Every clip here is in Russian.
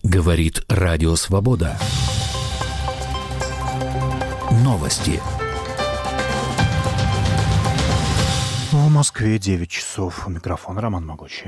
Говорит Радио Свобода. Новости. В Москве 9 часов. У микрофона Роман Могучий.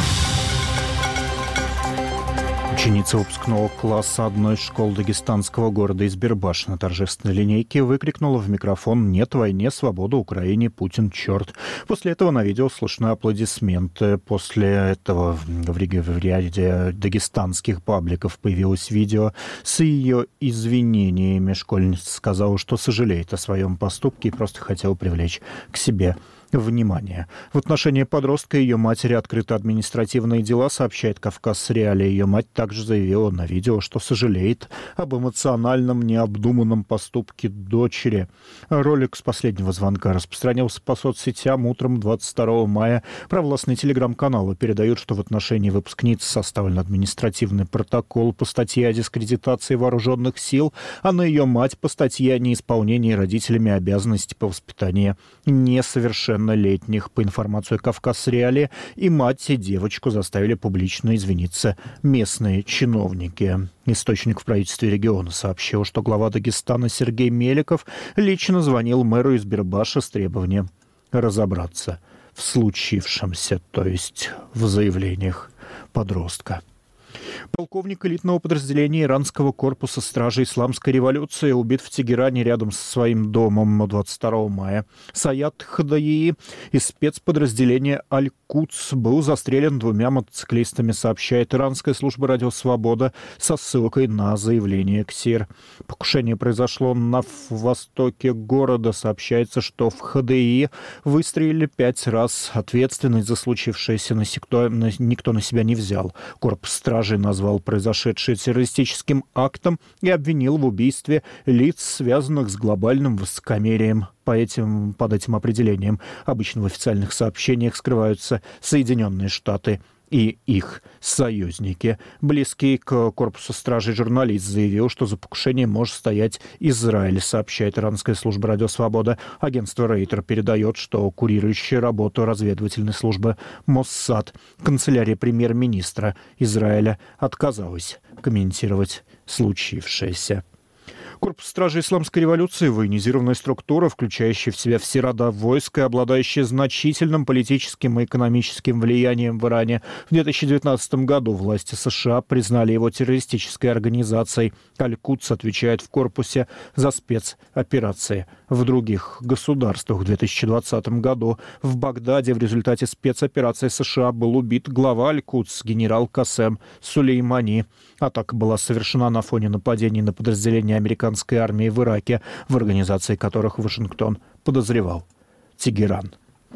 Ученица выпускного класса одной из школ дагестанского города Избербаш на торжественной линейке выкрикнула в микрофон «Нет войне, свобода Украине, Путин черт». После этого на видео слышны аплодисменты. После этого в ряде дагестанских пабликов появилось видео с ее извинениями. Школьница сказала, что сожалеет о своем поступке и просто хотела привлечь к себе внимание. В отношении подростка и ее матери открыты административные дела, сообщает «Кавказ Реалии». Ее мать также заявила на видео, что сожалеет об эмоциональном, необдуманном поступке дочери. Ролик с последнего звонка распространился по соцсетям утром 22 мая. Провластные телеграм-каналы передают, что в отношении выпускницы составлен административный протокол по статье о дискредитации вооруженных сил, а на ее мать по статье о неисполнении родителями обязанностей по воспитанию несовершеннолетних. По информации «Кавказ Реалии», и мать, и девочку заставили публично извиниться местные чиновники. Источник в правительстве региона сообщил, что глава Дагестана Сергей Меликов лично звонил мэру Избербаша с требованием разобраться в случившемся, то есть в заявлениях подростка. Полковник элитного подразделения иранского корпуса стражи исламской революции убит в Тегеране рядом со своим домом 22 мая. Саят Хадаии из спецподразделения «Аль-Кудс» был застрелен двумя мотоциклистами, сообщает иранская служба «Радио Свобода» со ссылкой на заявление КСИР. Покушение произошло на востоке города. Сообщается, что в Хадаии выстрелили 5 раз. Ответственность за случившееся никто на себя не взял. Корпус стражи назвал произошедшее террористическим актом и обвинил в убийстве лиц, связанных с глобальным высокомерием. Под этим определением обычно в официальных сообщениях скрываются Соединенные Штаты и их союзники. Близкий к корпусу стражи журналист заявил, что за покушением может стоять Израиль, сообщает иранская служба «Радио Свобода». Агентство Рейтер передает, что курирующая работу разведывательной службы Моссад, канцелярия премьер-министра Израиля, отказалась комментировать случившееся. Корпус стражи исламской революции — военизированная структура, включающая в себя все рода войск и обладающая значительным политическим и экономическим влиянием в Иране. В 2019 году власти США признали его террористической организацией. Аль-Кудс отвечает в корпусе за спецоперации в других государствах. В 2020 году в Багдаде в результате спецоперации США был убит глава Аль-Кудс генерал Касем Сулеймани. Атака была совершена на фоне нападений на подразделения американской армии в Ираке, в организации которых Вашингтон подозревал Тегеран.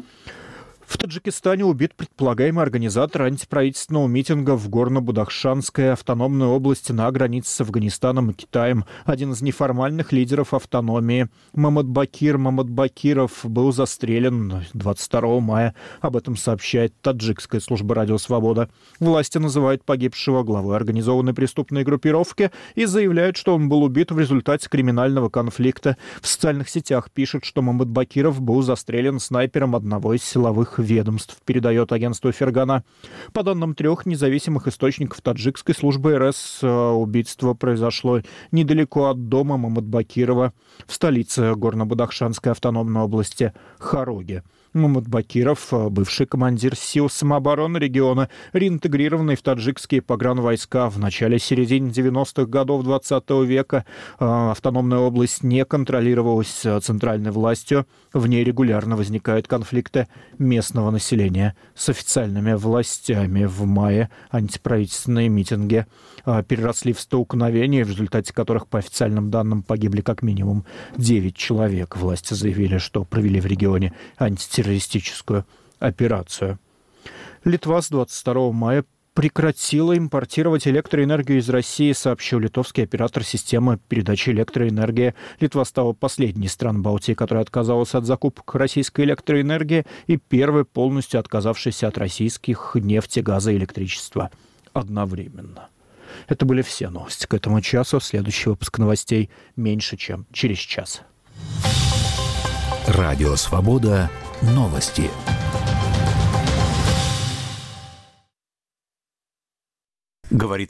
В Таджикистане убит предполагаемый организатор антиправительственного митинга в Горно-Бадахшанской автономной области на границе с Афганистаном и Китаем. Один из неформальных лидеров автономии, Мамадбакир Мамадбакиров, был застрелен 22 мая. Об этом сообщает таджикская служба «Радио Свобода». Власти называют погибшего главой организованной преступной группировки и заявляют, что он был убит в результате криминального конфликта. В социальных сетях пишут, что Мамадбакиров был застрелен снайпером одного из силовых ведомств, передает агентство Фергана. По данным 3 независимых источников таджикской службы РС, убийство произошло недалеко от дома Мамадбакирова в столице Горно-Бадахшанской автономной области Хароге. Мамадбакиров, бывший командир сил самообороны региона, реинтегрированный в таджикские погранвойска в начале-середине 90-х годов 20 века. Автономная область не контролировалась центральной властью. В ней регулярно возникают конфликты местного населения с официальными властями. В мае антиправительственные митинги переросли в столкновения, в результате которых, по официальным данным, погибли как минимум 9 человек. Власти заявили, что провели в регионе антитеррористическую операцию. Литва с 22 мая прекратила импортировать электроэнергию из России, сообщил литовский оператор системы передачи электроэнергии. Литва стала последней страной Балтии, которая отказалась от закупок российской электроэнергии, и первой полностью отказавшейся от российских нефти, газа и электричества одновременно. Это были все новости к этому часу. Следующий выпуск новостей меньше, чем через час. Радио Свобода. Новости. Говорит